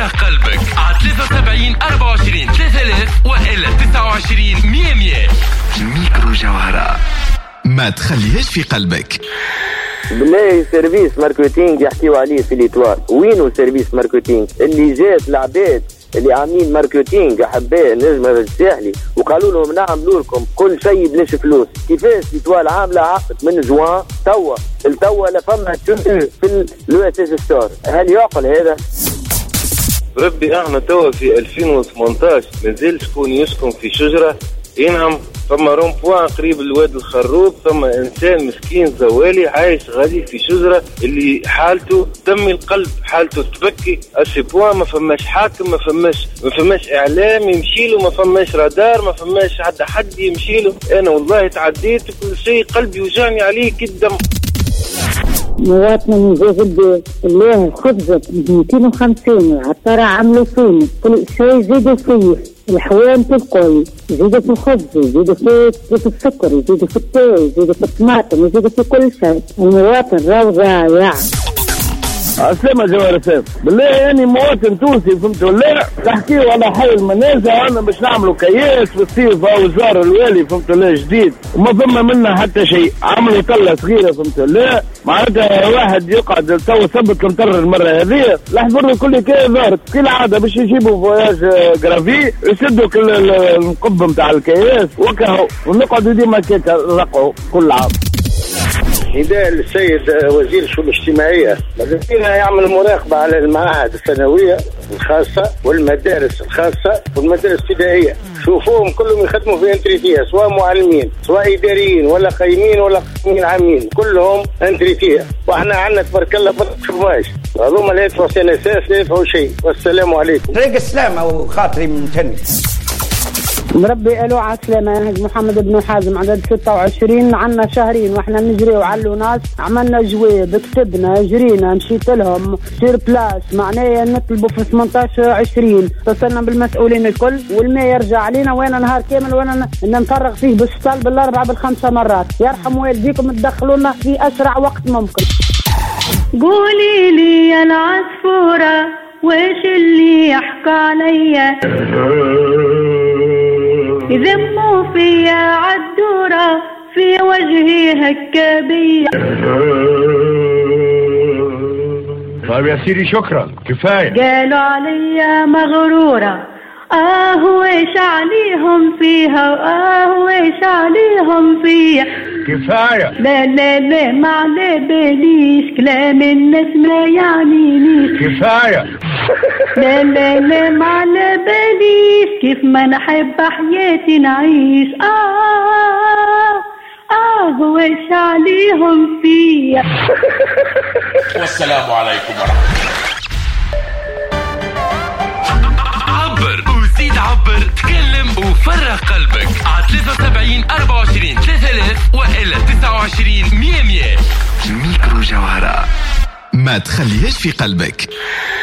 وفرغ قلبك على 73 24 3000 وإلا 29 100. ميكرو جوهرة، ما تخليهاش في قلبك. بالله سيرفيس ماركتينج يحكيوا عليه في الإطوار. وينو سيرفيس ماركتينج اللي جات العباد اللي عاملين ماركتينج أحباء النجمة الساحلي وقالوا لهم نعملوا لكم كل شيء بلاش فلوس؟ كيفاش إطوال عاملة عقد من جوان توا لا فما في الUSS ستار؟ هل يعقل هذا؟ ربي احنا توا في 2018 مازال شكون يسكن في شجرة ينعم. ثم رومبوان قريب الواد الخروب، ثم انسان مسكين زوالي عايش غادي في شجرة اللي حالته دم القلب، حالته تبكي السبوان. ما فماش حاكم، ما فماش اعلام يمشيله، ما فماش رادار، ما فماش حد يمشيله. انا والله تعديت كل شيء، قلبي وجعني عليه كالدم. مواطن جاذب الله خبزة 250 عطارة عملوا فيني كل شيء زيدوا فيه الحوان الكل، يزيدوا في الخبز، يزيدوا في السكر، يزيدوا في التاي، يزيدوا في الطماطم، يزيدوا في كل شيء. المواطن راهو ضايع. عسلامة جوهر سيف بالله، يعني مواطن تونسي فهمتوا لا تحكيوا على حي المنازع. انا باش نعملوا كياس في الصيف او زار الوالي فهمتوا لا جديد وما ثم منا حتى شيء. عملوا طلة صغيرة فهمتوا لا، معناتها واحد يقعد تو ثبت المطر المرة هذه لاحظوا كل كي ظهرت كالعادة باش يجيبوا فواياج جرافي يسدوا كل القب نتاع الكياس وكهو ونقعدوا ديما كيكا نرقعوا كل عام. نداء للسيد وزير الشؤون الاجتماعية ماذا يعمل مراقبة على المعاهد الثانوية الخاصة والمدارس الخاصة والمدارس الابتدائية. شوفوهم كلهم يخدموا في انتريتية، سواء معلمين سواء إداريين ولا قيمين ولا قيمين عامين، كلهم انتريتية. واحنا عندنا تبارك الله برشماش هذوما لا يدفعوا سنساس لا يدفعوا شيء. والسلام عليكم. طريق السلامة وخاطري ممتن. مربي قالوا عسلامة محمد بن حازم عدد 26. عنا شهرين واحنا نجري وعلوا ناس، عملنا جواب كتبنا جرينا مشيت لهم سير بلاس معناه نطلبوا في 18-20. اتصلنا بالمسؤولين الكل والماء يرجع علينا وانا نهار كامل وانا نفرغ فيه بالشطال بالاربع بالخمسة مرات. يرحم والديكم تدخلونا في اسرع وقت ممكن. قولي لي يا العصفورة ويش اللي يحكى عليا يذموا فيا عالدورة في وجهي هكابية. طيب يا سيدي شكرا كفاية. قالوا عليا مغرورة ويش عليهم فيها ويش عليهم فيها. كفاية. لا ما على باليش كلام الناس ما يعنينيش. كفاية. لا ما على باليش كيف ما نحب حياتي نعيش. ويش عليهم فيها. والسلام عليكم ورحمة الله. عبر وزيد عبر، تكلم وفرغ قلبك على 73 24 3000 وإلا 29 100. ميكرو جوهرة، ما تخليهاش في قلبك.